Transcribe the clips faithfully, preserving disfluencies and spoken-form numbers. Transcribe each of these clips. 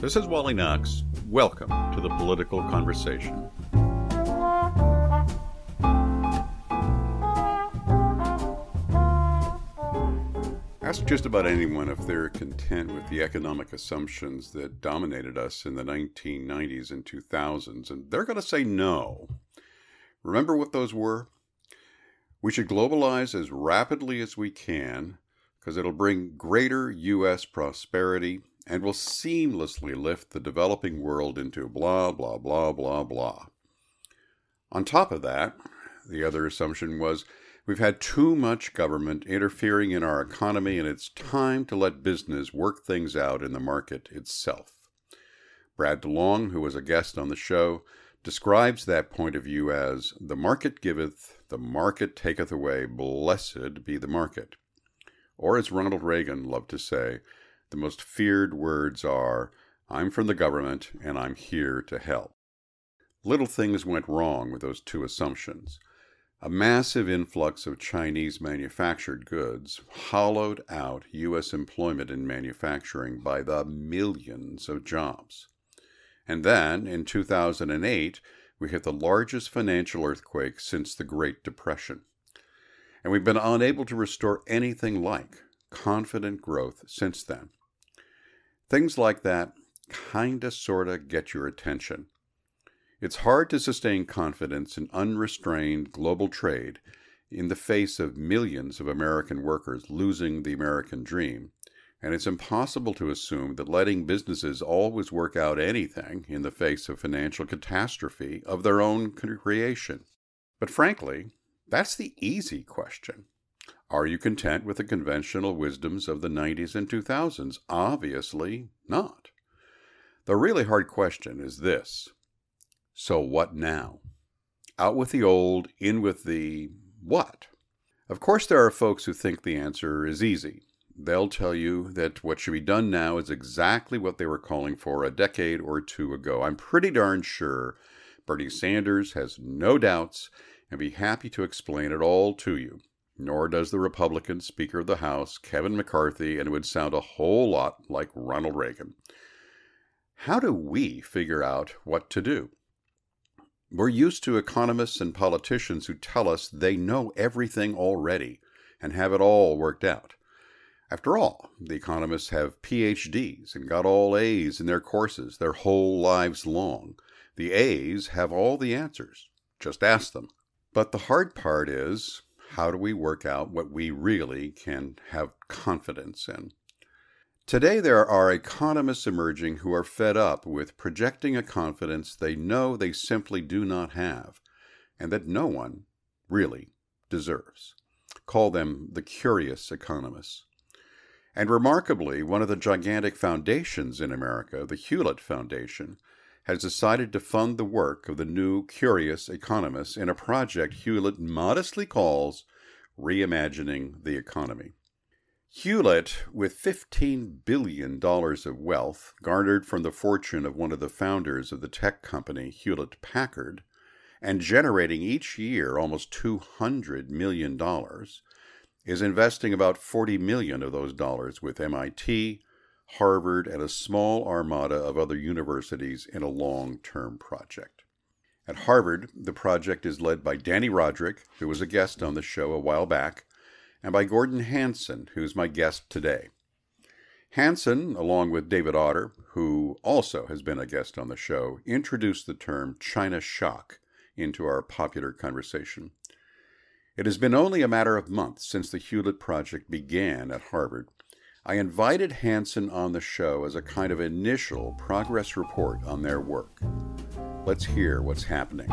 This is Wally Knox. Welcome to the Political Conversation. Ask just about anyone if they're content with the economic assumptions that dominated us in the nineteen nineties and two thousands, and they're going to say no. Remember what those were? We should globalize as rapidly as we can because it'll bring greater U S prosperity and will seamlessly lift the developing world into blah, blah, blah, blah, blah. On top of that, the other assumption was we've had too much government interfering in our economy and it's time to let business work things out in the market itself. Brad DeLong, who was a guest on the show, describes that point of view as the market giveth, the market taketh away, blessed be the market. Or as Ronald Reagan loved to say, the most feared words are, I'm from the government and I'm here to help. Little things went wrong with those two assumptions. A massive influx of Chinese manufactured goods hollowed out U S employment in manufacturing by the millions of jobs. And then, in two thousand eight, we hit the largest financial earthquake since the Great Depression. And we've been unable to restore anything like confident growth since then. Things like that kinda sorta get your attention. It's hard to sustain confidence in unrestrained global trade in the face of millions of American workers losing the American dream, and it's impossible to assume that letting businesses always work out anything in the face of financial catastrophe of their own creation. But frankly, that's the easy question. Are you content with the conventional wisdoms of the nineties and two thousands? Obviously not. The really hard question is this. So what now? Out with the old, in with the what? Of course there are folks who think the answer is easy. They'll tell you that what should be done now is exactly what they were calling for a decade or two ago. I'm pretty darn sure Bernie Sanders has no doubts and be happy to explain it all to you. Nor does the Republican Speaker of the House, Kevin McCarthy, and it would sound a whole lot like Ronald Reagan. How do we figure out what to do? We're used to economists and politicians who tell us they know everything already and have it all worked out. After all, the economists have P H Ds and got all A's in their courses their whole lives long. The A's have all the answers. Just ask them. But the hard part is, how do we work out what we really can have confidence in? Today there are economists emerging who are fed up with projecting a confidence they know they simply do not have, and that no one really deserves. Call them the curious economists. And remarkably, one of the gigantic foundations in America, the Hewlett Foundation, has decided to fund the work of the new curious economists in a project Hewlett modestly calls Reimagining the Economy. Hewlett, with fifteen billion dollars of wealth garnered from the fortune of one of the founders of the tech company Hewlett-Packard, and generating each year almost two hundred million dollars, is investing about forty million dollars of those dollars with M I T, Harvard, and a small armada of other universities in a long-term project. At Harvard, the project is led by Danny Roderick, who was a guest on the show a while back, and by Gordon Hanson, who's my guest today. Hanson, along with David Otter, who also has been a guest on the show, introduced the term China shock into our popular conversation. It has been only a matter of months since the Hewlett Project began at Harvard. I invited Hanson on the show as a kind of initial progress report on their work. Let's hear what's happening.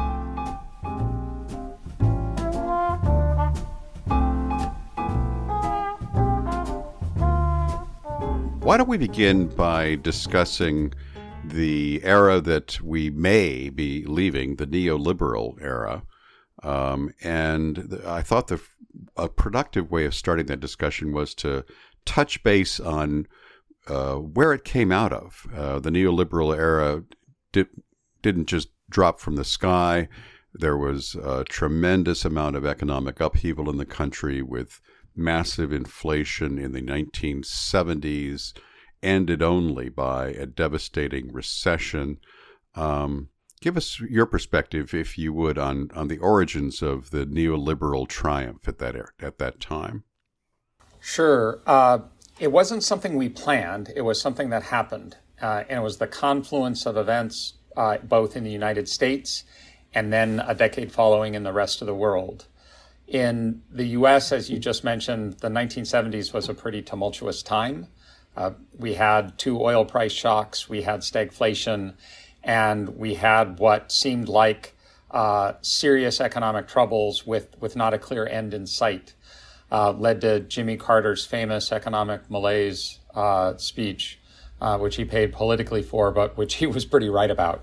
Why don't we begin by discussing the era that we may be leaving, the neoliberal era. Um, and I thought the a productive way of starting that discussion was to touch base on uh, where it came out of. Uh, the neoliberal era did, didn't just drop from the sky. There was a tremendous amount of economic upheaval in the country with massive inflation in the nineteen seventies ended only by a devastating recession. Um, give us your perspective, if you would, on, on the origins of the neoliberal triumph at that at that time. Sure. Uh, it wasn't something we planned. It was something that happened. Uh, and it was the confluence of events uh, both in the United States and then a decade following in the rest of the world. In the U S, as you just mentioned, the nineteen seventies was a pretty tumultuous time. Uh, we had two oil price shocks, we had stagflation, and we had what seemed like uh, serious economic troubles with, with not a clear end in sight. Uh, led to Jimmy Carter's famous economic malaise uh, speech, uh, which he paid politically for, but which he was pretty right about.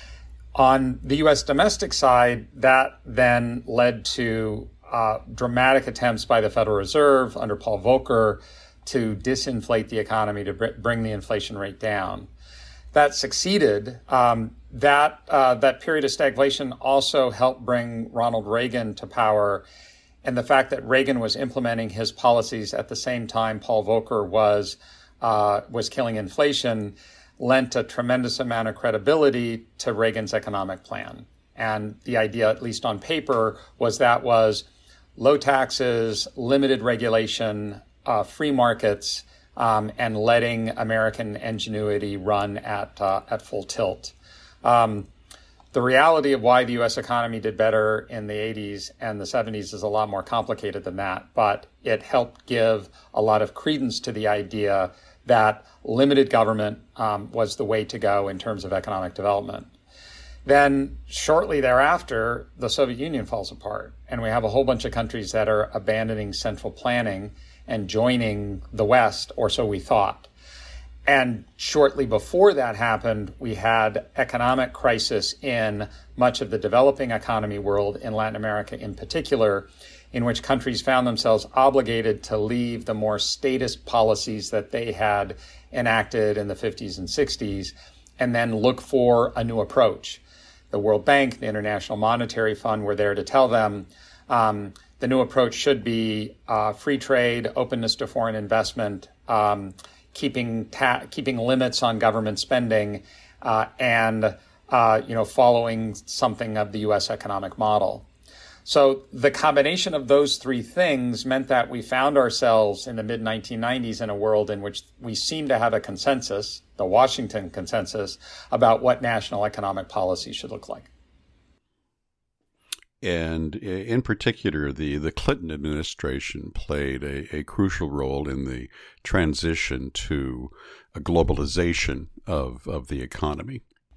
On the U S domestic side, that then led to uh, dramatic attempts by the Federal Reserve under Paul Volcker to disinflate the economy, to br- bring the inflation rate down. That succeeded. Um, that uh, that period of stagflation also helped bring Ronald Reagan to power. And the fact that Reagan was implementing his policies at the same time Paul Volcker was uh, was killing inflation lent a tremendous amount of credibility to Reagan's economic plan. And the idea, at least on paper, was that was low taxes, limited regulation, uh, free markets, um, and letting American ingenuity run at uh, at full tilt. Um, The reality of why the U S economy did better in the eighties and the seventies is a lot more complicated than that, but it helped give a lot of credence to the idea that limited government um, was the way to go in terms of economic development. Then shortly thereafter, the Soviet Union falls apart, and we have a whole bunch of countries that are abandoning central planning and joining the West, or so we thought. And shortly before that happened, we had economic crisis in much of the developing economy world, in Latin America in particular, in which countries found themselves obligated to leave the more statist policies that they had enacted in the fifties and sixties and then look for a new approach. The World Bank, the International Monetary Fund were there to tell them um, the new approach should be uh, free trade, openness to foreign investment, um, keeping ta- keeping limits on government spending, uh, and uh, you know following something of the U S economic model. So the combination of those three things meant that we found ourselves in the mid nineteen nineties in a world in which we seemed to have a consensus, the Washington consensus, about what national economic policy should look like. And in particular, the, the Clinton administration played a, a crucial role in the transition to a globalization of, of the economy.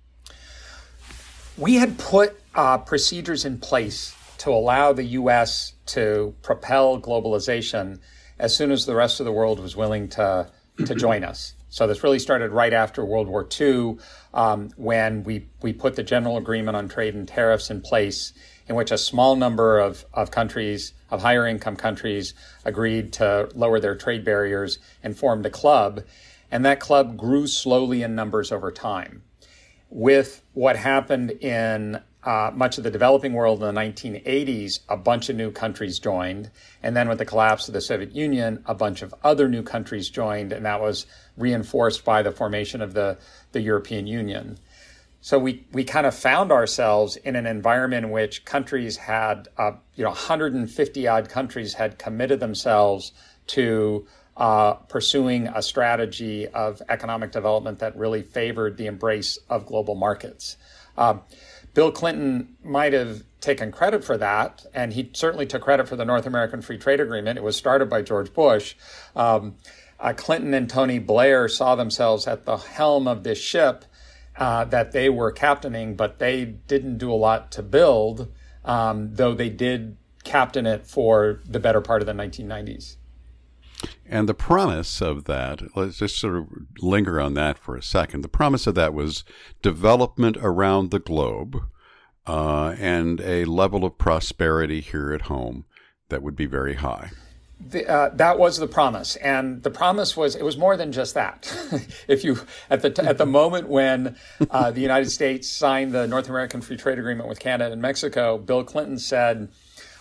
We had put uh, procedures in place to allow the U S to propel globalization as soon as the rest of the world was willing to, to join us. So this really started right after World War Two, um, when we, we put the General Agreement on Trade and Tariffs in place, in which a small number of, of countries, of higher income countries, agreed to lower their trade barriers and formed a club. And that club grew slowly in numbers over time. With what happened in uh, much of the developing world in the nineteen eighties, a bunch of new countries joined. And then with the collapse of the Soviet Union, a bunch of other new countries joined. And that was reinforced by the formation of the, the European Union. So we, we kind of found ourselves in an environment in which countries had, uh, you know, one hundred fifty odd countries had committed themselves to uh, pursuing a strategy of economic development that really favored the embrace of global markets. Uh, Bill Clinton might have taken credit for that, and he certainly took credit for the North American Free Trade Agreement. It was started by George Bush. Um, uh, Clinton and Tony Blair saw themselves at the helm of this ship Uh, that they were captaining, but they didn't do a lot to build, um, though they did captain it for the better part of the nineteen nineties. And the promise of that, let's just sort of linger on that for a second. The promise of that was development around the globe uh, and a level of prosperity here at home that would be very high. The, uh, that was the promise, and the promise was it was more than just that. If you at the at the moment when uh, the United States signed the North American Free Trade Agreement with Canada and Mexico, Bill Clinton said,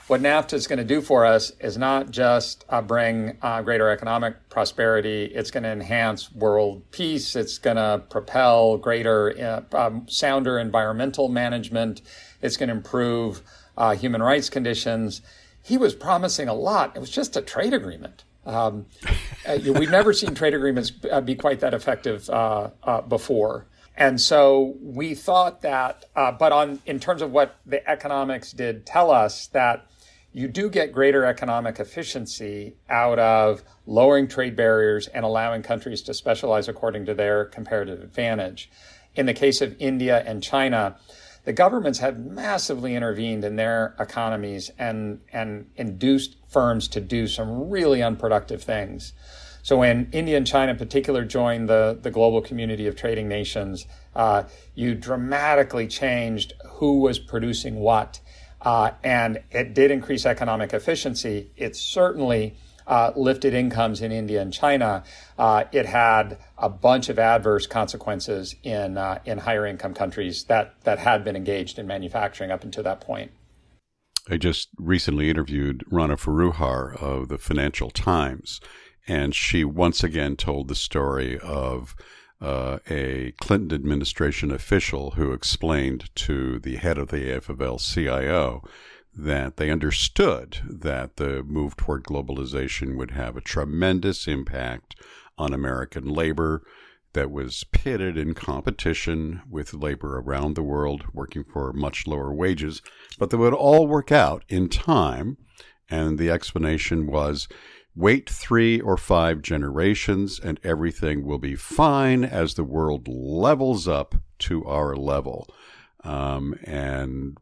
what NAFTA is going to do for us is not just uh, bring uh, greater economic prosperity. It's going to enhance world peace. It's going to propel greater, uh, um, sounder environmental management. It's going to improve uh, human rights conditions. He was promising a lot. It was just a trade agreement. Um, uh, we've never seen trade agreements uh, be quite that effective uh, uh, before. And so we thought that, uh, but on in terms of what the economics did tell us, that you do get greater economic efficiency out of lowering trade barriers and allowing countries to specialize according to their comparative advantage. In the case of India and China, the governments had massively intervened in their economies and, and induced firms to do some really unproductive things. So when India and China in particular joined the, the global community of trading nations, uh, you dramatically changed who was producing what. Uh, and it did increase economic efficiency. It certainly uh, lifted incomes in India and China. Uh, it had a bunch of adverse consequences in uh, in higher income countries that, that had been engaged in manufacturing up until that point. I just recently interviewed Rana Foroohar of the Financial Times, and she once again told the story of uh, a Clinton administration official who explained to the head of the A F L C I O that they understood that the move toward globalization would have a tremendous impact on American labor that was pitted in competition with labor around the world working for much lower wages, but that would all work out in time. And the explanation was, wait three or five generations and everything will be fine as the world levels up to our level. Um, and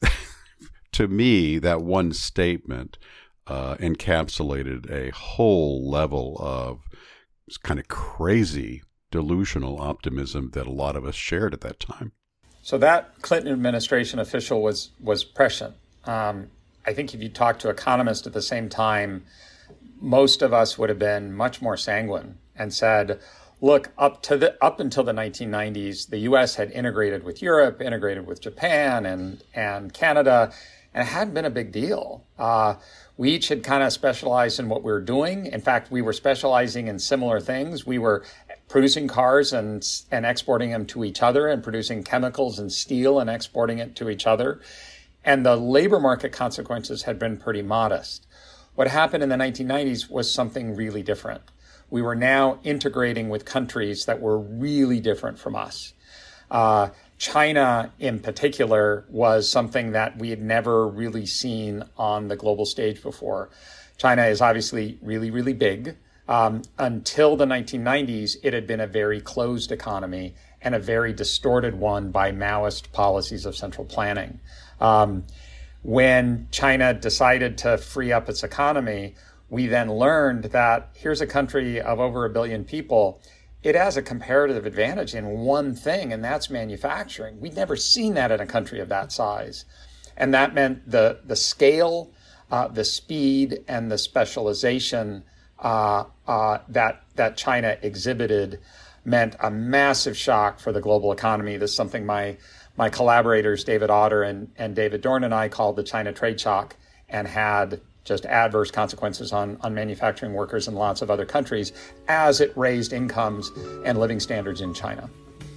to me, that one statement uh, encapsulated a whole level of kind of crazy, delusional optimism that a lot of us shared at that time. So that Clinton administration official was was prescient. Um, I think if you talk to economists at the same time, most of us would have been much more sanguine and said, look, up to the up until the nineteen nineties, the U S had integrated with Europe, integrated with Japan and, and Canada, and it hadn't been a big deal. Uh, we each had kind of specialized in what we were doing. In fact, we were specializing in similar things. We were producing cars and, and exporting them to each other, and producing chemicals and steel and exporting it to each other. And the labor market consequences had been pretty modest. What happened in the nineteen nineties was something really different. We were now integrating with countries that were really different from us. Uh, China, in particular, was something that we had never really seen on the global stage before. China is obviously really, really big. Um, until the nineteen nineties, it had been a very closed economy and a very distorted one by Maoist policies of central planning. Um, when China decided to free up its economy, we then learned that here's a country of over a billion people. It has a comparative advantage in one thing, and that's manufacturing. We'd never seen that in a country of that size. And that meant the, the scale, uh, the speed, and the specialization uh, uh, that, that China exhibited meant a massive shock for the global economy. This is something my my collaborators, David Otter and, and David Dorn, and I called the China trade shock, and had just adverse consequences on, on manufacturing workers in lots of other countries as it raised incomes and living standards in China.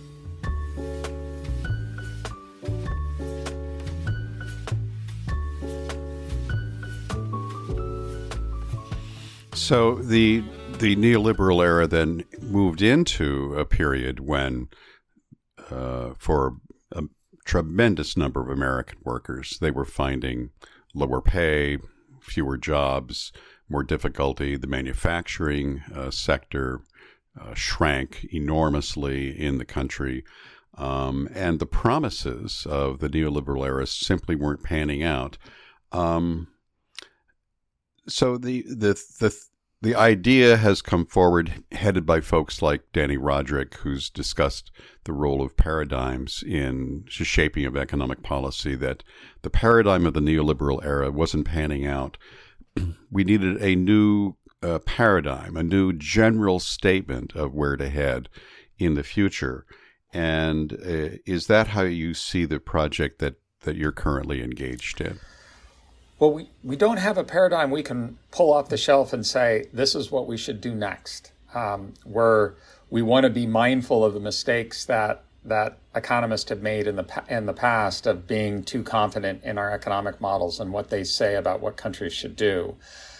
So the the neoliberal era then moved into a period when, uh, for a tremendous number of American workers, they were finding lower pay, fewer jobs, more difficulty. The manufacturing uh, sector uh, shrank enormously in the country. Um, and the promises of the neoliberal era simply weren't panning out. Um, so the, the, the, the idea has come forward, headed by folks like Danny Roderick, who's discussed the role of paradigms in the shaping of economic policy, that the paradigm of the neoliberal era wasn't panning out. We needed a new uh, paradigm, a new general statement of where to head in the future. And uh, is that how you see the project that, that you're currently engaged in? Well, we, we don't have a paradigm we can pull off the shelf and say, this is what we should do next. Um, we're, we want to be mindful of the mistakes that that economists have made in the in the past of being too confident in our economic models and what they say about what countries should do.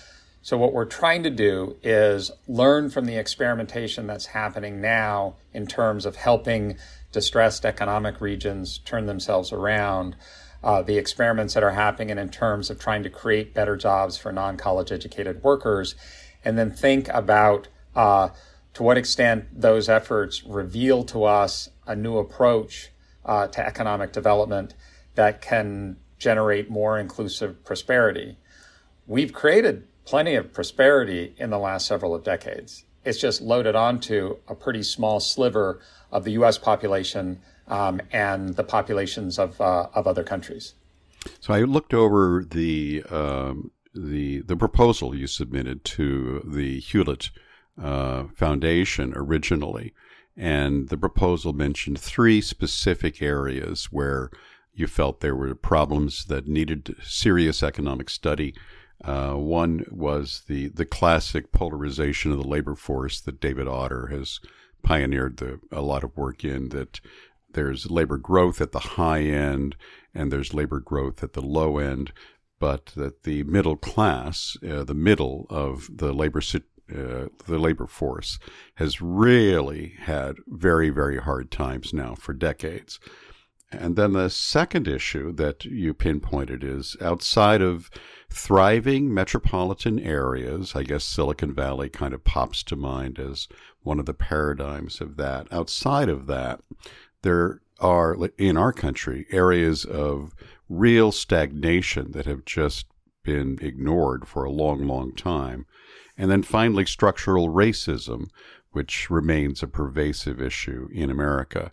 So what we're trying to do is learn from the experimentation that's happening now in terms of helping distressed economic regions turn themselves around, uh, the experiments that are happening in terms of trying to create better jobs for non-college educated workers, and then think about uh, to what extent those efforts reveal to us a new approach uh, to economic development that can generate more inclusive prosperity. We've created plenty of prosperity in the last several of decades. It's just loaded onto a pretty small sliver of the U S population um, and the populations of uh, of other countries. So I looked over the um, the the proposal you submitted to the Hewlett uh, Foundation originally. And the proposal mentioned three specific areas where you felt there were problems that needed serious economic study. Uh, one was the, the classic polarization of the labor force that David Autor has pioneered the, a lot of work in, that there's labor growth at the high end and there's labor growth at the low end, but that the middle class, uh, the middle of the labor situation, Uh, the labor force has really had very, very hard times now for decades. And then the second issue that you pinpointed is outside of thriving metropolitan areas, I guess Silicon Valley kind of pops to mind as one of the paradigms of that. Outside of that, there are, in our country, areas of real stagnation that have just been ignored for a long, long time. And then finally, structural racism, which remains a pervasive issue in America.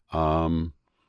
Um,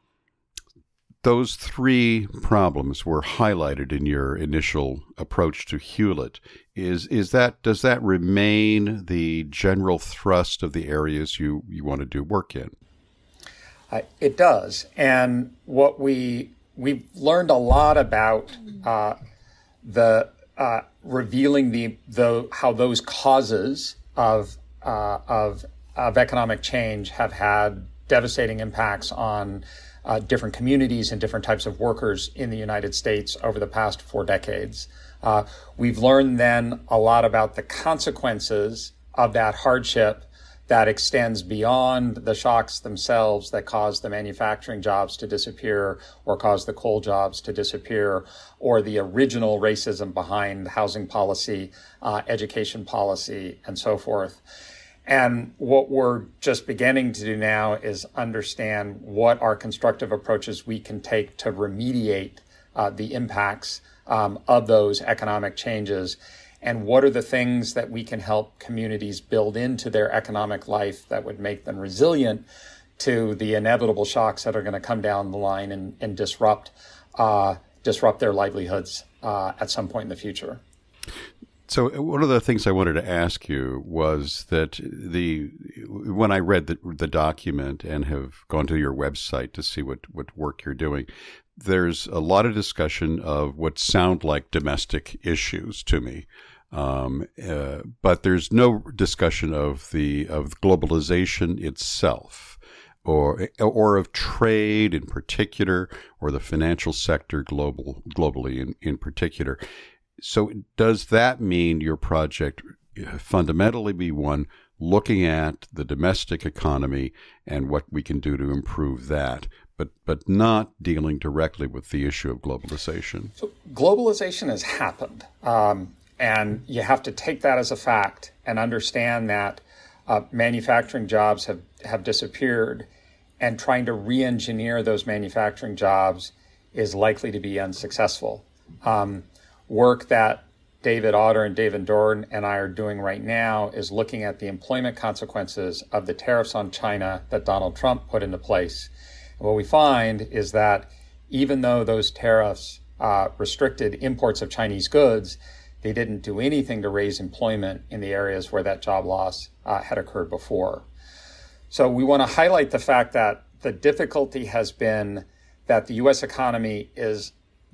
those three problems were highlighted in your initial approach to Hewlett. Is is that does that remain the general thrust of the areas you, you want to do work in? Uh, it does, and what we we've learned a lot about uh, the. Uh, revealing the, the how those causes of uh, of of economic change have had devastating impacts on uh, different communities and different types of workers in the United States over the past four decades. Uh, we've learned then a lot about the consequences of that hardship that extends beyond the shocks themselves that cause the manufacturing jobs to disappear or cause the coal jobs to disappear or the original racism behind housing policy, uh, education policy, and so forth. And what we're just beginning to do now is understand what are constructive approaches we can take to remediate uh, the impacts um, of those economic changes. And what are the things that we can help communities build into their economic life that would make them resilient to the inevitable shocks that are going to come down the line and, and disrupt uh, disrupt their livelihoods uh, at some point in the future. So one of the things I wanted to ask you was that the when I read the, the document and have gone to your website to see what, what work you're doing, there's a lot of discussion of what sound like domestic issues to me. Um, uh, but there's no discussion of the of globalization itself, or or of trade in particular, or the financial sector global globally in, in particular. So does that mean your project fundamentally be one looking at the domestic economy and what we can do to improve that, but but not dealing directly with the issue of globalization? So globalization has happened. Um, And you have to take that as a fact and understand that uh, manufacturing jobs have, have disappeared, and trying to re-engineer those manufacturing jobs is likely to be unsuccessful. Um, work that David Autor and David Dorn and I are doing right now is looking at the employment consequences of the tariffs on China that Donald Trump put into place. And what we find is that even though those tariffs uh, restricted imports of Chinese goods, they didn't do anything to raise employment in the areas where that job loss uh, had occurred before. So we want to highlight the fact that the difficulty has been that the U S economy is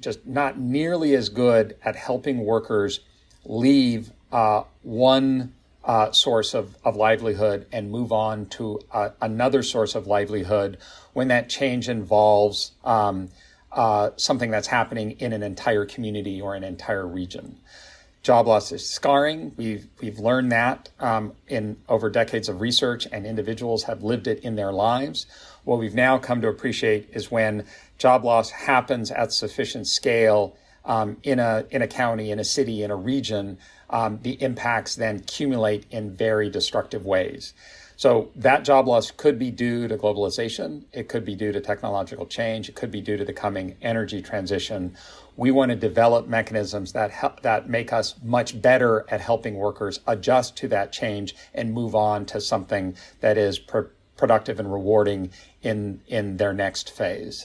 just not nearly as good at helping workers leave uh, one uh, source of, of livelihood and move on to uh, another source of livelihood when that change involves um, uh, something that's happening in an entire community or an entire region. Job loss is scarring. We've we've learned that um, in over decades of research, and individuals have lived it in their lives. What we've now come to appreciate is when job loss happens at sufficient scale um, in a in a county, in a city, in a region, um, the impacts then accumulate in very destructive ways. So that job loss could be due to globalization. It could be due to technological change. It could be due to the coming energy transition. We want to develop mechanisms that help, that make us much better at helping workers adjust to that change and move on to something that is pr- productive and rewarding in in their next phase.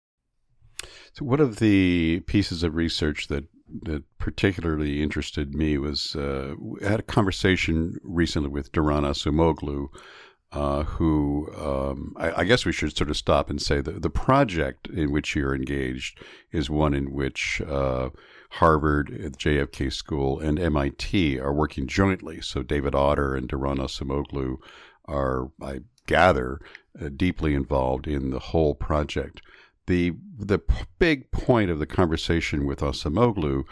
So one of the pieces of research that that particularly interested me was uh, I had a conversation recently with Daron Acemoglu, uh, who um, I, I guess we should sort of stop and say that the project in which you're engaged is one in which uh, Harvard, the J F K School, and M I T are working jointly. So David Otter and Daron Acemoglu are, I gather, uh, deeply involved in the whole project. The the big point of the conversation with Acemoglu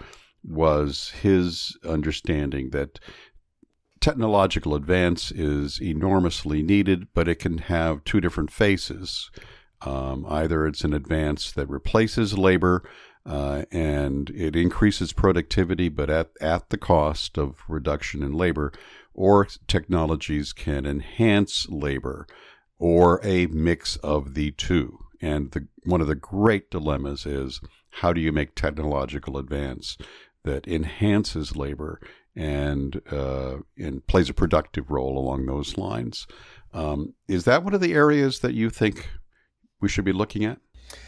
was his understanding that technological advance is enormously needed, but it can have two different faces. Um, either it's an advance that replaces labor uh, and it increases productivity, but at, at the cost of reduction in labor, or technologies can enhance labor, or a mix of the two. And the, one of the great dilemmas is, how do you make technological advance that enhances labor and uh, and plays a productive role along those lines? Um, is that one of the areas that you think we should be looking at?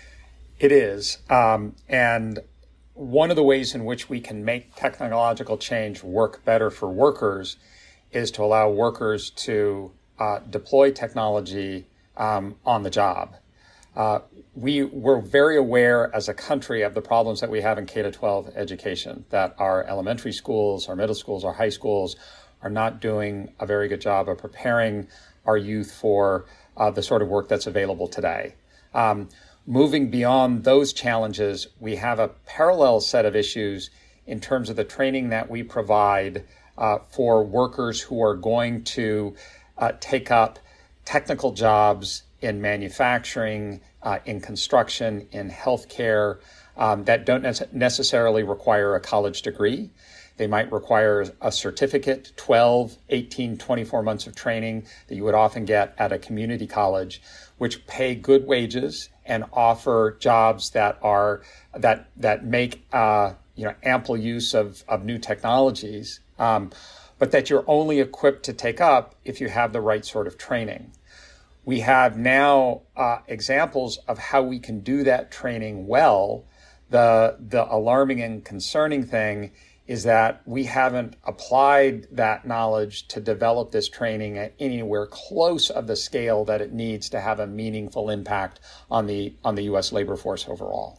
It is. Um, and one of the ways in which we can make technological change work better for workers is to allow workers to uh, deploy technology um, on the job. Uh, we were very aware as a country of the problems that we have in K through twelve education, that our elementary schools, our middle schools, our high schools are not doing a very good job of preparing our youth for uh, the sort of work that's available today. Um, moving beyond those challenges, we have a parallel set of issues in terms of the training that we provide uh, for workers who are going to uh, take up technical jobs in manufacturing, uh, in construction, in healthcare, um, that don't ne- necessarily require a college degree. They might require a certificate, twelve, eighteen, twenty-four months of training that you would often get at a community college, which pay good wages and offer jobs that are that that make uh, you know ample use of, of new technologies, um, but that you're only equipped to take up if you have the right sort of training. We have now uh, examples of how we can do that training well. The, the alarming and concerning thing is that we haven't applied that knowledge to develop this training at anywhere close of the scale that it needs to have a meaningful impact on the on the U S labor force overall.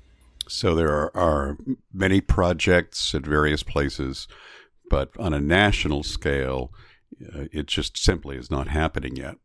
So there are, are many projects at various places, but on a national scale, uh, it just simply is not happening yet.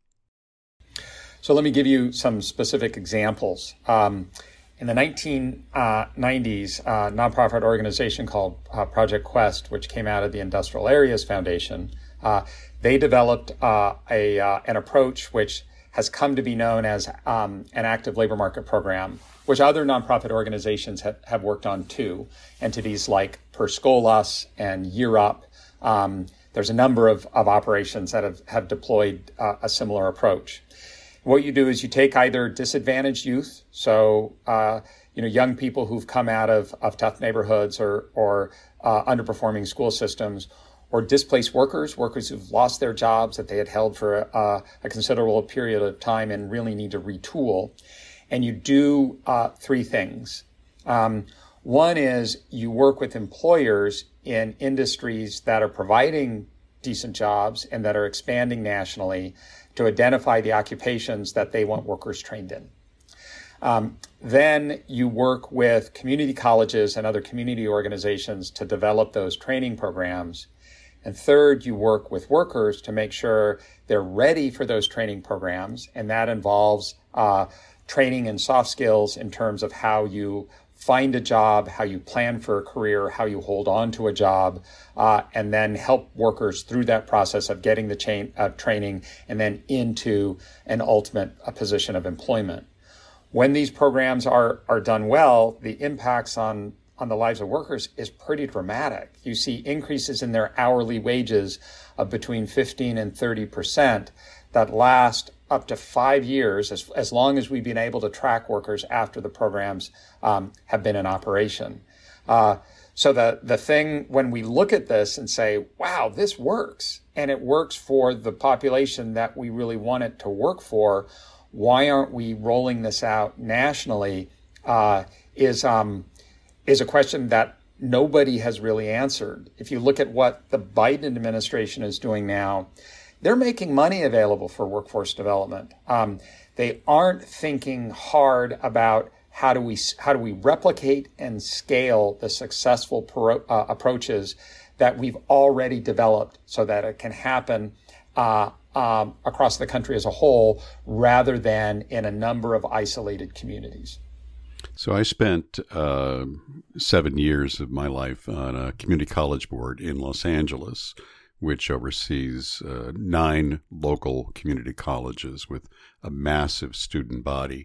So let me give you some specific examples. Um, in the nineteen nineties, a nonprofit organization called uh, Project Quest, which came out of the Industrial Areas Foundation, uh, they developed uh, a uh, an approach which has come to be known as um, an active labor market program, which other nonprofit organizations have, have worked on too. Entities like Perscolas and Year Up. Um, there's a number of, of operations that have, have deployed uh, a similar approach. What you do is you take either disadvantaged youth, so uh, you know young people who've come out of, of tough neighborhoods or or uh, underperforming school systems, or displaced workers, workers who've lost their jobs that they had held for a, a considerable period of time and really need to retool. And you do uh, three things. Um, one is you work with employers in industries that are providing decent jobs and that are expanding nationally to identify the occupations that they want workers trained in. Um, then you work with community colleges and other community organizations to develop those training programs. And third, you work with workers to make sure they're ready for those training programs. And that involves uh, training in soft skills in terms of how you find a job, how you plan for a career, how you hold on to a job, uh, and then help workers through that process of getting the chain, uh, training and then into an ultimate a position of employment. When these programs are, are done well, the impacts on, on the lives of workers is pretty dramatic. You see increases in their hourly wages of between fifteen and thirty percent that last up to five years, as, as long as we've been able to track workers after the programs um, have been in operation. Uh, so the, the thing, when we look at this and say, wow, this works, and it works for the population that we really want it to work for, why aren't we rolling this out nationally, uh, is, um, is a question that nobody has really answered. If you look at what the Biden administration is doing now, they're making money available for workforce development. Um, they aren't thinking hard about how do we how do we replicate and scale the successful pro, uh, approaches that we've already developed so that it can happen uh, um, across the country as a whole, rather than in a number of isolated communities. So I spent uh, seven years of my life on a community college board in Los Angeles, which oversees uh, nine local community colleges with a massive student body.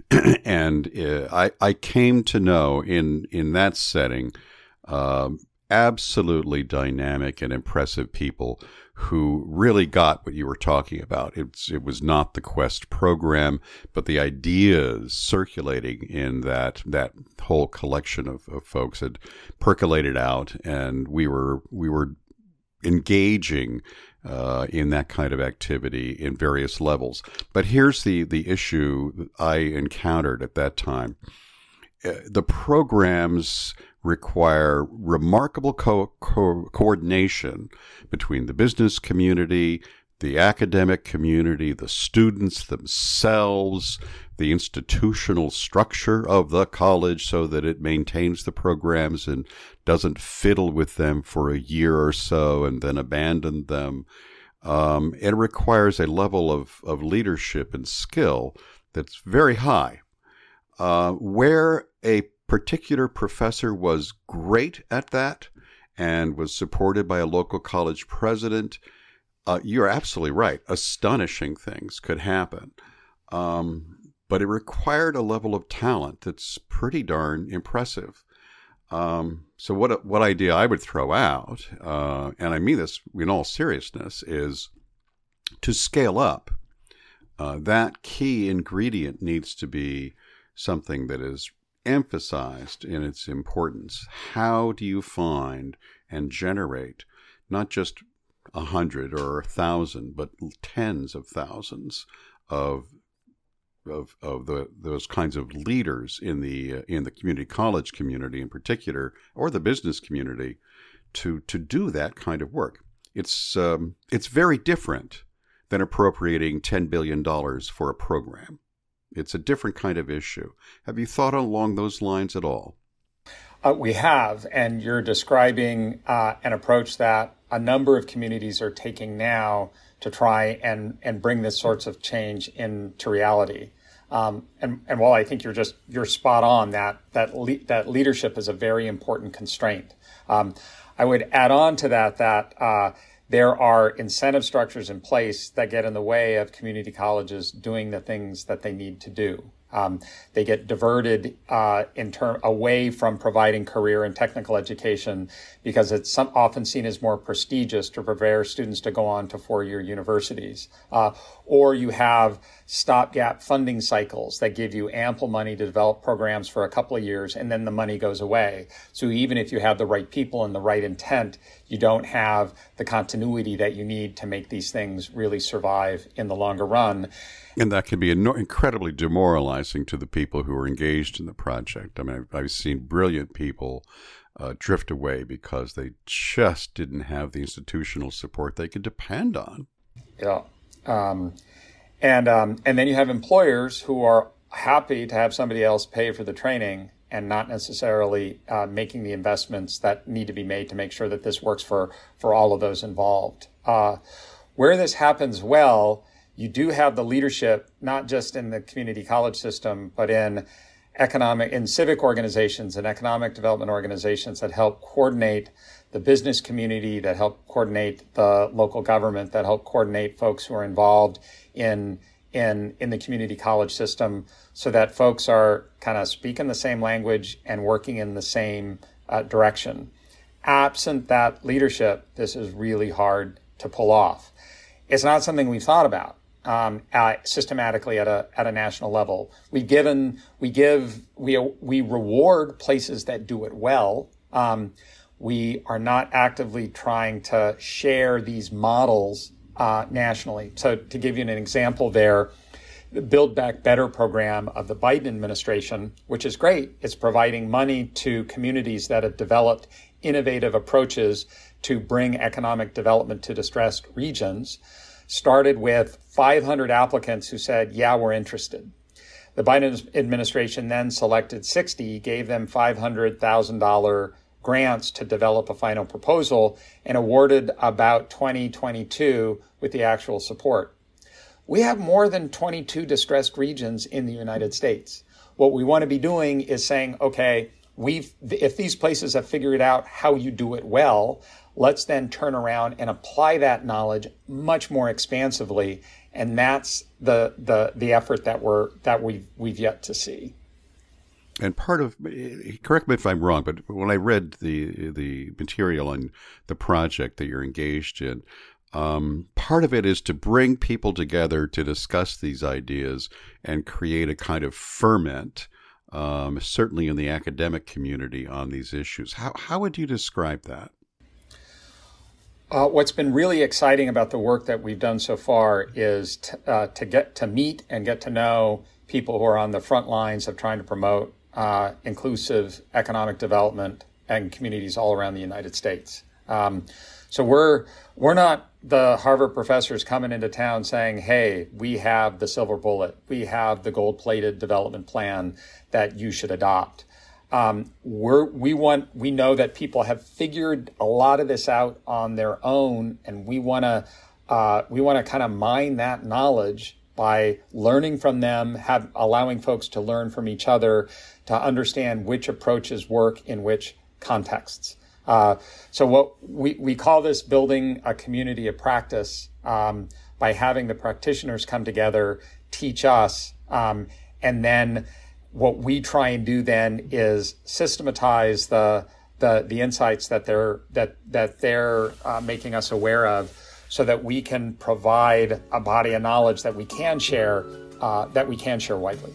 and uh, I, I came to know in, in that setting uh, absolutely dynamic and impressive people who really got what you were talking about. It's, it was not the Quest program, but the ideas circulating in that that whole collection of, of folks had percolated out, and we were we were engaging uh, in that kind of activity in various levels. But here's the, the issue I encountered at that time. Uh, the programs require remarkable co- co- coordination between the business community, the academic community, the students themselves, the institutional structure of the college so that it maintains the programs and doesn't fiddle with them for a year or so and then abandon them. Um, it requires a level of, of leadership and skill that's very high. Uh, where a particular professor was great at that and was supported by a local college president, Uh, you're absolutely right. Astonishing things could happen. Um, but it required a level of talent that's pretty darn impressive. Um, so what what idea I would throw out, uh, and I mean this in all seriousness, is to scale up. Uh, that key ingredient needs to be something that is emphasized in its importance. How do you find and generate not just a hundred or a thousand, but tens of thousands of of of the those kinds of leaders in the uh, in the community college community in particular, or the business community, to to do that kind of work? It's um, it's very different than appropriating ten billion dollars for a program. It's a different kind of issue. Have you thought along those lines at all? Uh, we have, and you're describing uh, an approach that a number of communities are taking now to try and, and bring this sorts of change into reality. Um, and, and while I think you're just you're spot on that that le- that leadership is a very important constraint. Um, I would add on to that that uh, there are incentive structures in place that get in the way of community colleges doing the things that they need to do. Um, they get diverted uh, in term away from providing career and technical education because it's some, often seen as more prestigious to prepare students to go on to four-year universities. Uh, or you have stopgap funding cycles that give you ample money to develop programs for a couple of years, and then the money goes away. So even if you have the right people and the right intent, you don't have the continuity that you need to make these things really survive in the longer run. And that can be incredibly demoralizing to the people who are engaged in the project. I mean, I've, I've seen brilliant people uh, drift away because they just didn't have the institutional support they could depend on. Yeah. Um, and um, and then you have employers who are happy to have somebody else pay for the training and not necessarily uh, making the investments that need to be made to make sure that this works for, for all of those involved. Uh, where this happens well, you do have the leadership, not just in the community college system, but in economic, in civic organizations and economic development organizations that help coordinate the business community, that help coordinate the local government, that help coordinate folks who are involved in in in the community college system, so that folks are kind of speaking the same language and working in the same uh, direction. Absent that leadership, this is really hard to pull off. It's not something we've thought about um, uh, systematically at a at a national level. We've given we give we we reward places that do it well. Um, we are not actively trying to share these models Uh, nationally. So to give you an example there, the Build Back Better program of the Biden administration, which is great, it's providing money to communities that have developed innovative approaches to bring economic development to distressed regions, started with five hundred applicants who said, yeah, we're interested. The Biden administration then selected sixty, gave them five hundred thousand dollars grants to develop a final proposal, and awarded about twenty, twenty-two with the actual support. We have more than twenty-two distressed regions in the United States. What we want to be doing is saying, okay, we've if these places have figured out how you do it well, let's then turn around and apply that knowledge much more expansively. And that's the the the effort that we're that we've we've yet to see. And part of, correct me if I'm wrong, but when I read the the material on the project that you're engaged in, um, part of it is to bring people together to discuss these ideas and create a kind of ferment, um, certainly in the academic community, on these issues. How how would you describe that? Uh, what's been really exciting about the work that we've done so far is t- uh, to get to meet and get to know people who are on the front lines of trying to promote Uh, inclusive economic development and communities all around the United States. Um, so we're we're not the Harvard professors coming into town saying, hey, we have the silver bullet, we have the gold-plated development plan that you should adopt. Um, we're we want we know that people have figured a lot of this out on their own, and we want to uh, we want to kind of mine that knowledge by learning from them, have allowing folks to learn from each other, to understand which approaches work in which contexts. Uh, so what we, we call this building a community of practice um, by having the practitioners come together, teach us, um, and then what we try and do then is systematize the the, the insights that they're that that they're uh, making us aware of, so that we can provide a body of knowledge that we can share, uh, that we can share widely.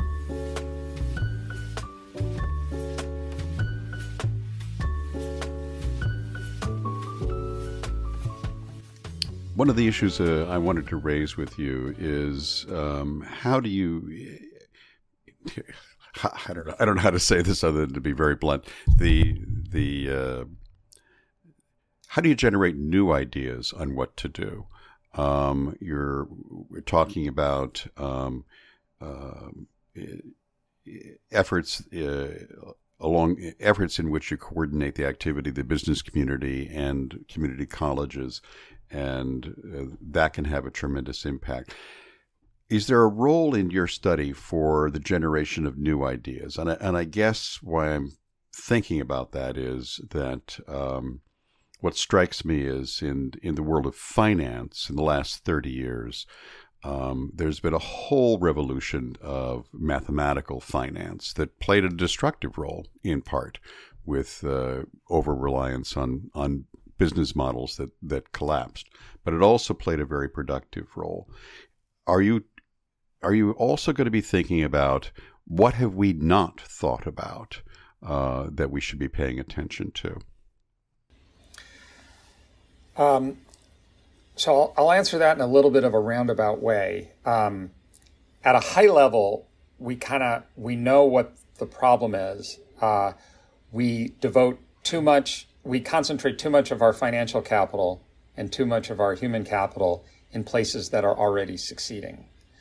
One of the issues uh, I wanted to raise with you is um, how do you, I don't know, I don't know how to say this other than to be very blunt, the, the, uh, how do you generate new ideas on what to do? Um, you're we're talking about um, uh, efforts uh, along efforts in which you coordinate the activity of the business community and community colleges, and uh, that can have a tremendous impact. Is there a role in your study for the generation of new ideas? And I, and I guess why I'm thinking about that is that um, what strikes me is in in the world of finance in the last thirty years, um, there's been a whole revolution of mathematical finance that played a destructive role in part with uh, over-reliance on, on business models that, that collapsed. But it also played a very productive role. Are you are you also going to be thinking about what have we not thought about uh, that we should be paying attention to? Um, so I'll, I'll answer that in a little bit of a roundabout way. Um, at a high level, we kind of we know what the problem is. Uh, we devote too much, we concentrate too much of our financial capital and too much of our human capital in places that are already succeeding.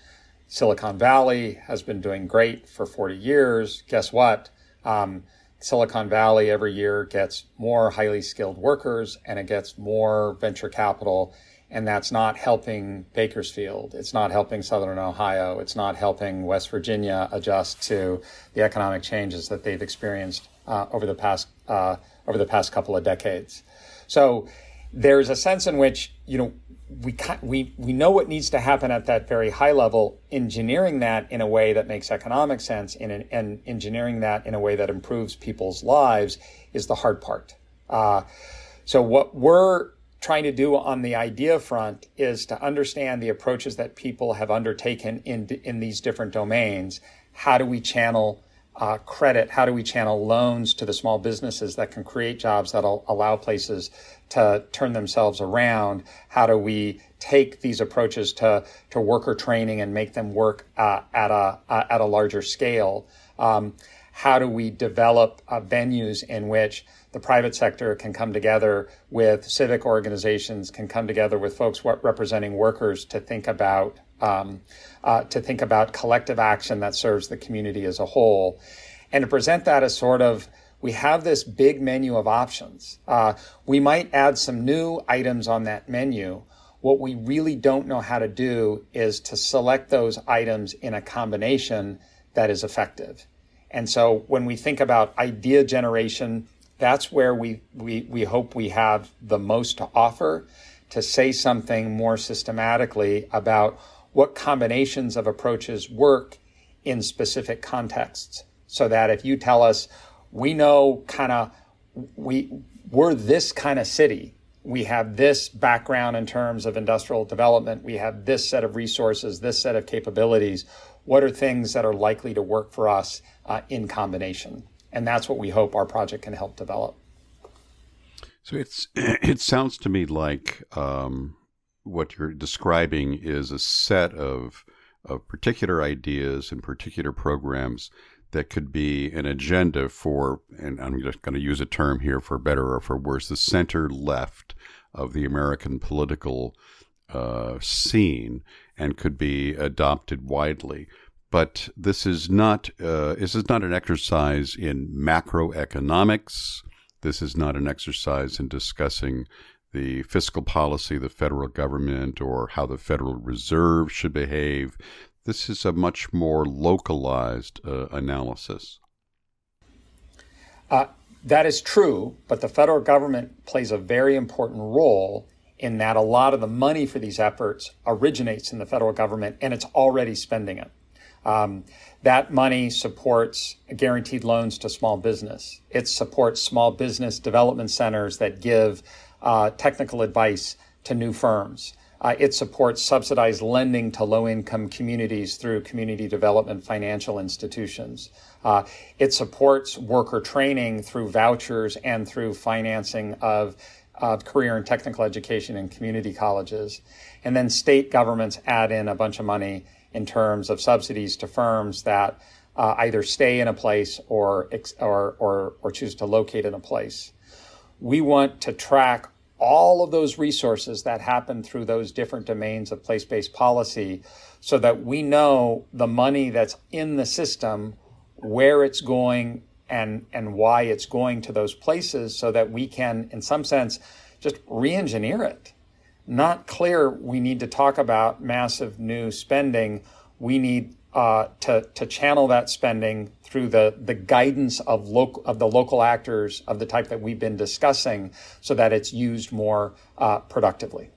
Silicon Valley has been doing great for forty years. Guess what? Um, Silicon Valley every year gets more highly skilled workers and it gets more venture capital. And that's not helping Bakersfield. It's not helping Southern Ohio. It's not helping West Virginia adjust to the economic changes that they've experienced uh, over the past uh, over the past couple of decades. So there's a sense in which, you know, we we we know what needs to happen at that very high level. Engineering that in a way that makes economic sense and, and engineering that in a way that improves people's lives is the hard part. Uh, so what we're trying to do on the idea front is to understand the approaches that people have undertaken in in these different domains. How do we channel uh, credit? How do we channel loans to the small businesses that can create jobs that'll allow places to turn themselves around? How do we take these approaches to to worker training and make them work uh, at a uh, at a larger scale? Um, how do we develop uh, venues in which the private sector can come together with civic organizations, can come together with folks representing workers to think about um, uh, to think about collective action that serves the community as a whole, and to present that as sort of, we have this big menu of options. Uh, we might add some new items on that menu. What we really don't know how to do is to select those items in a combination that is effective. And so when we think about idea generation, that's where we, we, we hope we have the most to offer, to say something more systematically about what combinations of approaches work in specific contexts. So that if you tell us, we know kind of, we, we're this kind of city, we have this background in terms of industrial development, we have this set of resources, this set of capabilities, what are things that are likely to work for us uh, in combination? And that's what we hope our project can help develop. So it's it sounds to me like um, what you're describing is a set of of particular ideas and particular programs that could be an agenda for, and I'm just going to use a term here for better or for worse, the center left of the American political uh, scene, and could be adopted widely. But this is not uh, this is not an exercise in macroeconomics. This is not an exercise in discussing the fiscal policy of the federal government or how the Federal Reserve should behave. This is a much more localized uh, analysis. Uh, that is true, but the federal government plays a very important role in that a lot of the money for these efforts originates in the federal government, and it's already spending it. Um, that money supports guaranteed loans to small business. It supports small business development centers that give uh, technical advice to new firms. Uh, it supports subsidized lending to low-income communities through community development financial institutions. Uh, it supports worker training through vouchers and through financing of, of career and technical education in community colleges. And then state governments add in a bunch of money in terms of subsidies to firms that uh, either stay in a place or, or, or, or choose to locate in a place. We want to track all of those resources that happen through those different domains of place-based policy so that we know the money that's in the system, where it's going, and, and why it's going to those places, so that we can, in some sense, just re-engineer it. Not clear we need to talk about massive new spending. We need uh, to, to channel that spending through the, the guidance of local of the local actors of the type that we've been discussing, so that it's used more uh, productively.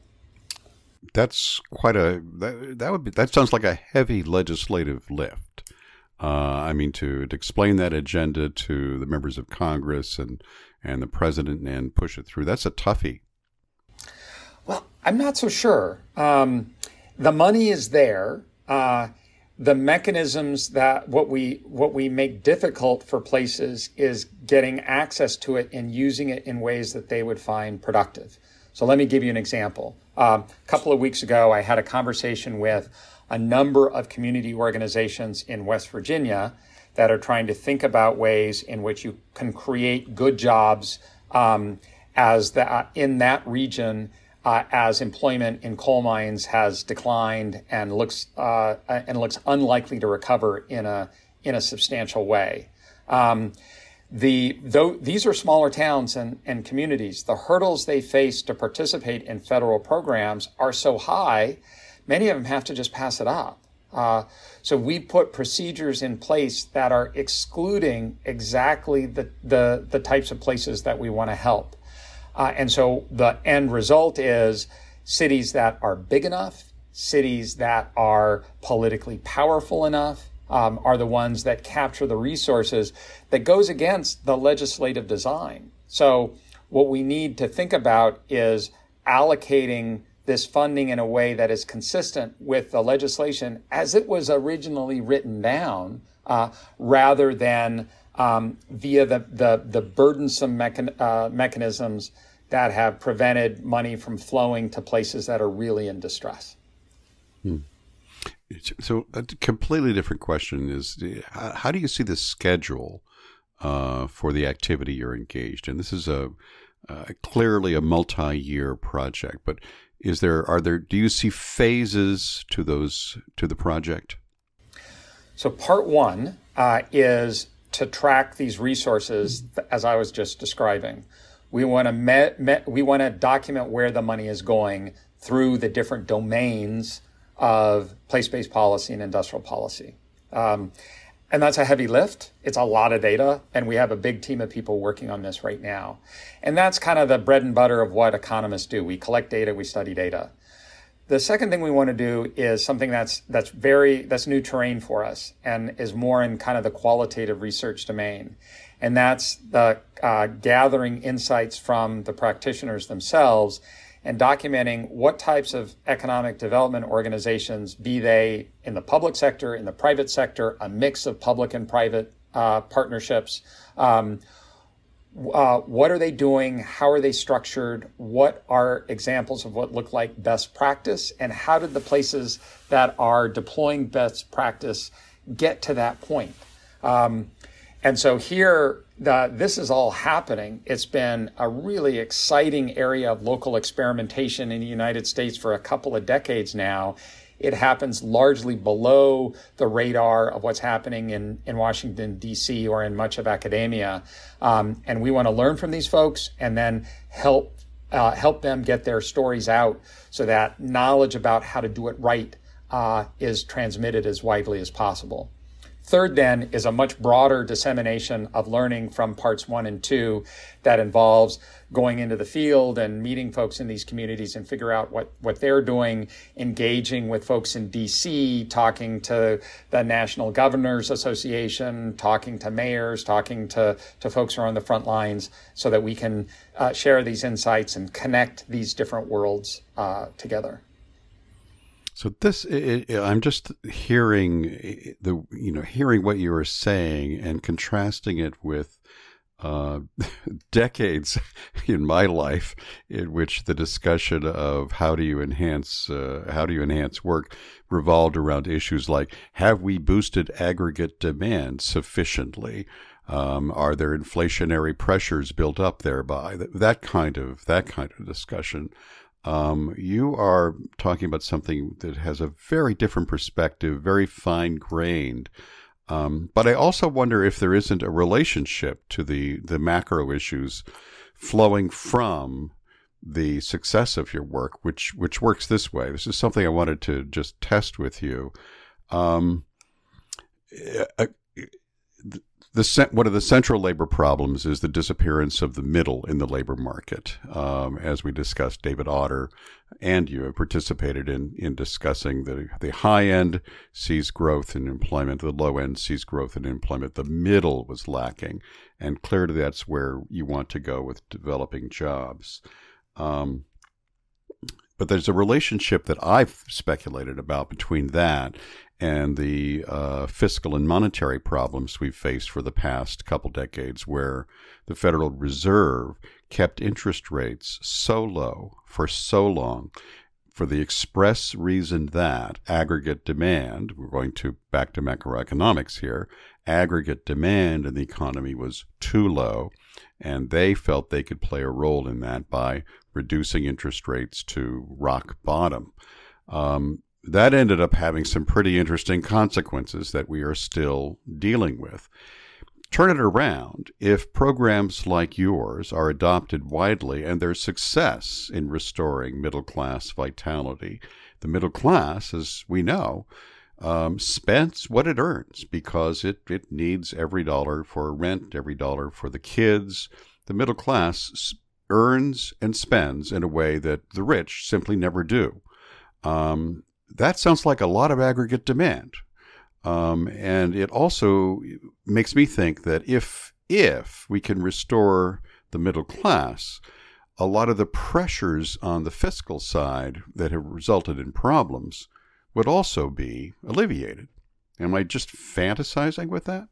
That's quite a that, that would be that sounds like a heavy legislative lift. Uh, I mean, to, to explain that agenda to the members of Congress and and the president and push it through, that's a toughie. Well, I'm not so sure. Um, the money is there. Uh, the mechanisms that what we what we make difficult for places is getting access to it and using it in ways that they would find productive. So let me give you an example. Um, a couple of weeks ago, I had a conversation with a number of community organizations in West Virginia that are trying to think about ways in which you can create good jobs um, as the, uh, in that region uh, as employment in coal mines has declined and looks uh, and looks unlikely to recover in a in a substantial way. Um, the though these are smaller towns and, and communities, the hurdles they face to participate in federal programs are so high, many of them have to just pass it up. Uh, so we put procedures in place that are excluding exactly the, the, the types of places that we want to help. Uh, and so the end result is cities that are big enough, cities that are politically powerful enough, um, are the ones that capture the resources that goes against the legislative design. So what we need to think about is allocating this funding in a way that is consistent with the legislation as it was originally written down, uh, rather than um, via the, the, the burdensome mechan- uh, mechanisms that have prevented money from flowing to places that are really in distress. Hmm. So a completely different question is, how, how do you see the schedule uh, for the activity you're engaged in? This is a uh, clearly a multi-year project, but Is there, are there, do you see phases to those, to the project? So part one uh, is to track these resources as I was just describing. We want to me- me- we want to document where the money is going through the different domains of place-based policy and industrial policy. Um, And that's a heavy lift. It's a lot of data, and we have a big team of people working on this right now. And that's kind of the bread and butter of what economists do. We collect data, we study data. The second thing we want to do is something that's that's very that's new terrain for us and is more in kind of the qualitative research domain. And that's the uh, gathering insights from the practitioners themselves and documenting what types of economic development organizations, be they in the public sector, in the private sector, a mix of public and private uh, partnerships, um, uh, what are they doing? How are they structured? What are examples of what look like best practice? And how did the places that are deploying best practice get to that point? Um, and so here, The, this is all happening. It's been a really exciting area of local experimentation in the United States for a couple of decades now. It happens largely below the radar of what's happening in, in Washington, D C or in much of academia. Um, and we want to learn from these folks and then help uh, help them get their stories out so that knowledge about how to do it right uh, is transmitted as widely as possible. Third, then, is a much broader dissemination of learning from parts one and two that involves going into the field and meeting folks in these communities and figure out what, what they're doing, engaging with folks in D C, talking to the National Governors Association, talking to mayors, talking to, to folks who are on the front lines so that we can uh, share these insights and connect these different worlds uh, together. So this, it, it, I'm just hearing the, you know, hearing what you were saying and contrasting it with uh, decades in my life in which the discussion of how do you enhance, uh, how do you enhance work revolved around issues like, have we boosted aggregate demand sufficiently? Um, are there inflationary pressures built up thereby? That, that kind of, that kind of discussion. Um, you are talking about something that has a very different perspective, very fine-grained. Um, but I also wonder if there isn't a relationship to the, the macro issues flowing from the success of your work, which which works this way. This is something I wanted to just test with you. Um, uh, The, one of the central labor problems is the disappearance of the middle in the labor market. Um, as we discussed, David Otter and you have participated in, in discussing the, the high end sees growth in employment, the low end sees growth in employment. The middle was lacking, and clearly that's where you want to go with developing jobs. Um, but there's a relationship that I've speculated about between that and the uh, fiscal and monetary problems we've faced for the past couple decades, where the Federal Reserve kept interest rates so low for so long, for the express reason that aggregate demand, we're going to back to macroeconomics here, aggregate demand in the economy was too low, and they felt they could play a role in that by reducing interest rates to rock bottom. Um, that ended up having some pretty interesting consequences that we are still dealing with. Turn it around. If programs like yours are adopted widely and there's success in restoring middle-class vitality, the middle class, as we know, um, spends what it earns because it, it needs every dollar for rent, every dollar for the kids. The middle class earns and spends in a way that the rich simply never do. Um, that sounds like a lot of aggregate demand. Um, and it also makes me think that if if we can restore the middle class, a lot of the pressures on the fiscal side that have resulted in problems would also be alleviated. Am I just fantasizing with that?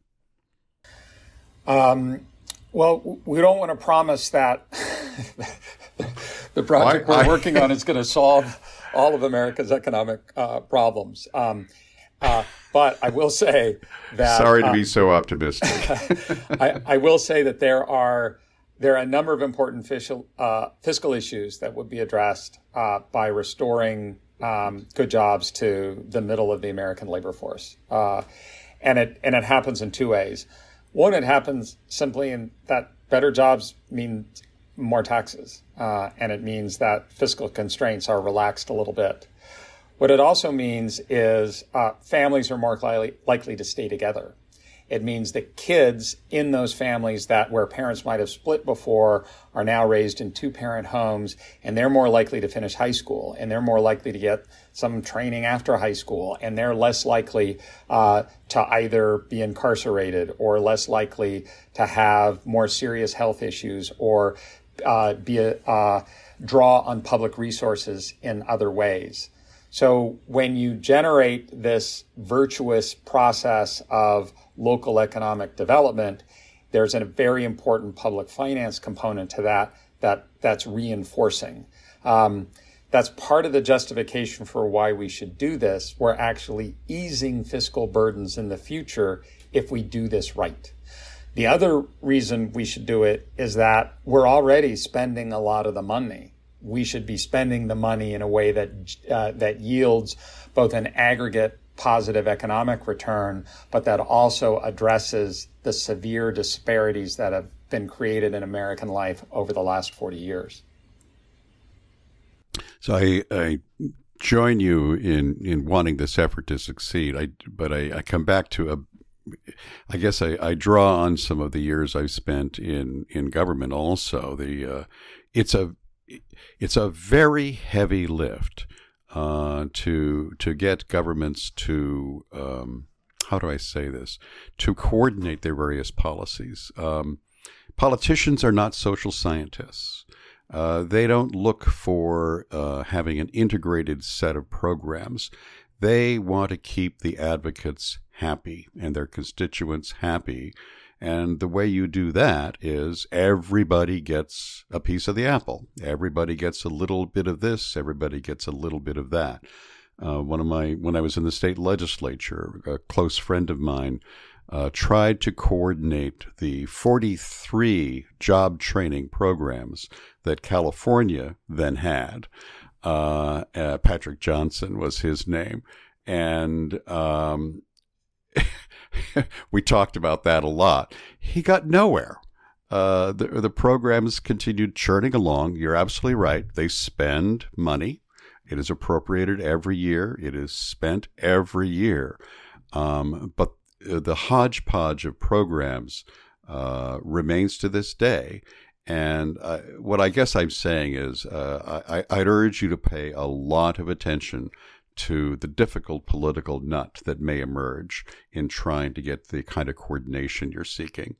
Um, well, we don't want to promise that the project I, we're I, working on is going to solve all of America's economic uh, problems. Um, Uh, but I will say that... Sorry to um, be so optimistic. I, I will say that there are there are a number of important fiscal, uh, fiscal issues that would be addressed uh, by restoring um, good jobs to the middle of the American labor force. Uh, and it and it happens in two ways. One, it happens simply in that better jobs mean more taxes. Uh, and it means that fiscal constraints are relaxed a little bit. What it also means is uh, families are more likely, likely to stay together. It means that kids in those families that where parents might have split before are now raised in two-parent homes, and they're more likely to finish high school, and they're more likely to get some training after high school, and they're less likely uh, to either be incarcerated or less likely to have more serious health issues or uh, be a, uh, draw on public resources in other ways. So when you generate this virtuous process of local economic development, there's a very important public finance component to that that that's reinforcing. Um, that's part of the justification for why we should do this. We're actually easing fiscal burdens in the future if we do this right. The other reason we should do it is that we're already spending a lot of the money. We should be spending the money in a way that uh, that yields both an aggregate positive economic return, but that also addresses the severe disparities that have been created in American life over the last forty years. So I, I join you in, in wanting this effort to succeed. I, but I, I come back to a, I guess I, I draw on some of the years I've spent in, in government also. The uh, it's a It's a very heavy lift uh, to to get governments to, um, how do I say this, to coordinate their various policies. Um, politicians are not social scientists. Uh, they don't look for uh, having an integrated set of programs. They want to keep the advocates happy and their constituents happy. And the way you do that is everybody gets a piece of the apple. Everybody gets a little bit of this. Everybody gets a little bit of that. Uh, one of my, when I was in the state legislature, a close friend of mine uh, tried to coordinate the forty-three job training programs that California then had. Uh, uh, Patrick Johnson was his name. And, um, we talked about that a lot. He got nowhere. Uh, the, the programs continued churning along. You're absolutely right. They spend money. It is appropriated every year. It is spent every year. Um, but the hodgepodge of programs uh, remains to this day. And uh, what I guess I'm saying is uh, I, I'd urge you to pay a lot of attention to the difficult political nut that may emerge in trying to get the kind of coordination you're seeking.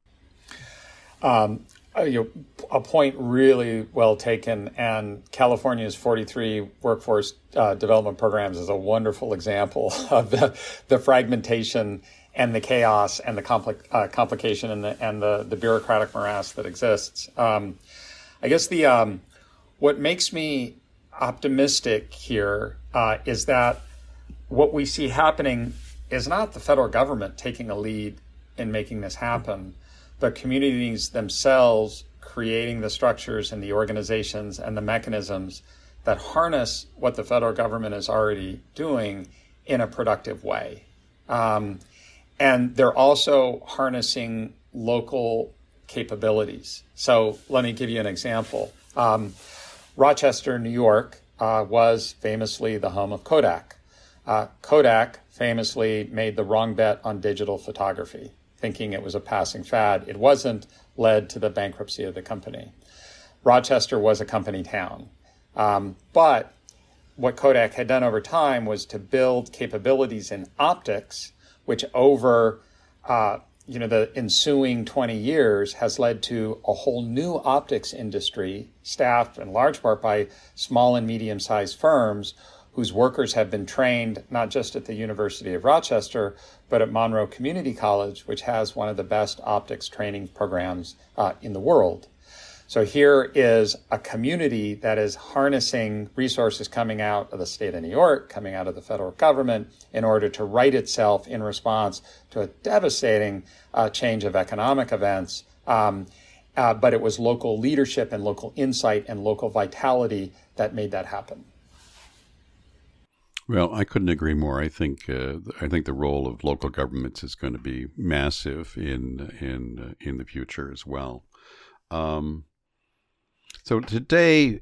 Um, you know, a point really well taken, and California's forty-three workforce uh, development programs is a wonderful example of the, the fragmentation and the chaos and the compli- uh, complication and the and the, the bureaucratic morass that exists. Um, I guess the um, what makes me optimistic here uh, is that what we see happening is not the federal government taking a lead in making this happen, but communities themselves creating the structures and the organizations and the mechanisms that harness what the federal government is already doing in a productive way. Um, and they're also harnessing local capabilities. So let me give you an example. Um, Rochester, New York, uh, was famously the home of Kodak. Uh, Kodak famously made the wrong bet on digital photography, thinking it was a passing fad. It wasn't, led to the bankruptcy of the company. Rochester was a company town. Um, but what Kodak had done over time was to build capabilities in optics, which over uh, you know the ensuing twenty years has led to a whole new optics industry, staffed in large part by small and medium-sized firms whose workers have been trained not just at the University of Rochester, but at Monroe Community College, which has one of the best optics training programs uh, in the world. So here is a community that is harnessing resources coming out of the state of New York, coming out of the federal government, in order to right itself in response to a devastating uh, change of economic events. Um, uh, but it was local leadership and local insight and local vitality that made that happen. Well, I couldn't agree more. I think uh, I think the role of local governments is going to be massive in in uh, in the future as well. Um, so today,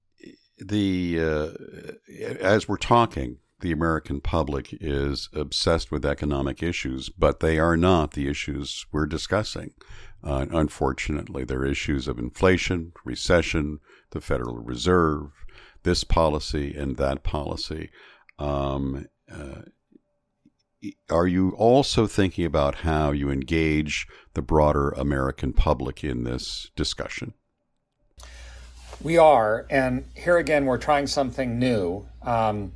the uh, as we're talking, the American public is obsessed with economic issues, but they are not the issues we're discussing. Uh, unfortunately, they're issues of inflation, recession, the Federal Reserve, this policy and that policy. Um, uh, are you also thinking about how you engage the broader American public in this discussion? We are, and here again, we're trying something new. Um,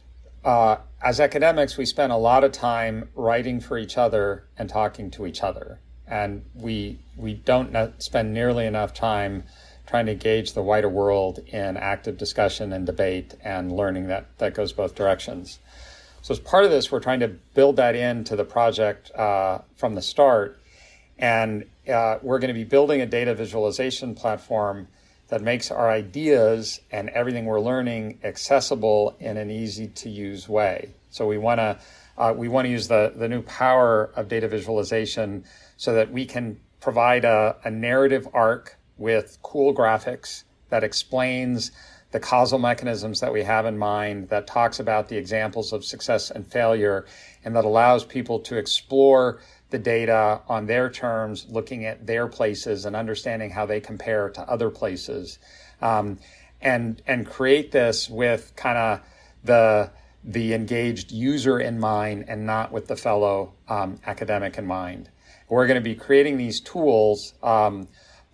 uh, as academics, we spend a lot of time writing for each other and talking to each other, and we we don't ne- spend nearly enough time trying to engage the wider world in active discussion and debate and learning that, that goes both directions. So as part of this, we're trying to build that into the project uh, from the start. And uh, we're going to be building a data visualization platform that makes our ideas and everything we're learning accessible in an easy to use way. So we want to uh, we want to use the, the new power of data visualization so that we can provide a, a narrative arc with cool graphics that explains the causal mechanisms that we have in mind, that talks about the examples of success and failure, and that allows people to explore the data on their terms, looking at their places and understanding how they compare to other places, um, and and create this with kind of the the engaged user in mind and not with the fellow um, academic in mind. We're going to be creating these tools um,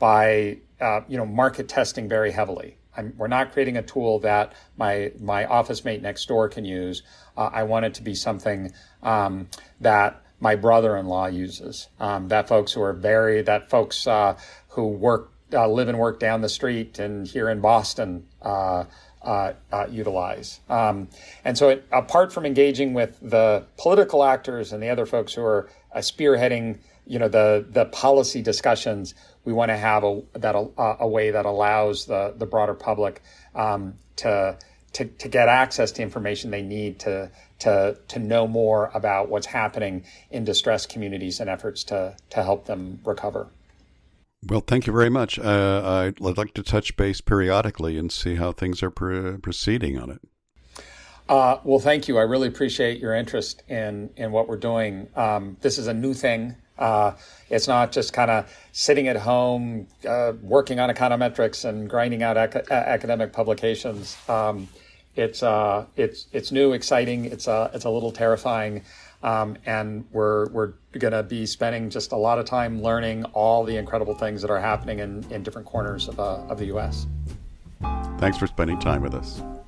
by uh, you know market testing very heavily. I'm, we're not creating a tool that my my office mate next door can use. Uh, I want it to be something um, that my brother-in-law uses. Um, that folks who are very that folks uh, who work uh, live and work down the street and here in Boston uh, uh, uh, utilize. Um, and so, it, apart from engaging with the political actors and the other folks who are uh, spearheading, you know, the the policy discussions, we want to have a that a, a way that allows the the broader public um, to to to get access to information they need to to to know more about what's happening in distressed communities and efforts to to help them recover. Well, thank you very much. Uh, I'd like to touch base periodically and see how things are pr- proceeding on it. Uh, well, thank you. I really appreciate your interest in in what we're doing. Um, this is a new thing. Uh, it's not just kind of sitting at home, uh, working on econometrics and grinding out ac- academic publications. Um, it's uh, it's it's new, exciting. It's uh, it's a little terrifying, um, and we're we're going to be spending just a lot of time learning all the incredible things that are happening in, in different corners of uh, of the U S. Thanks for spending time with us.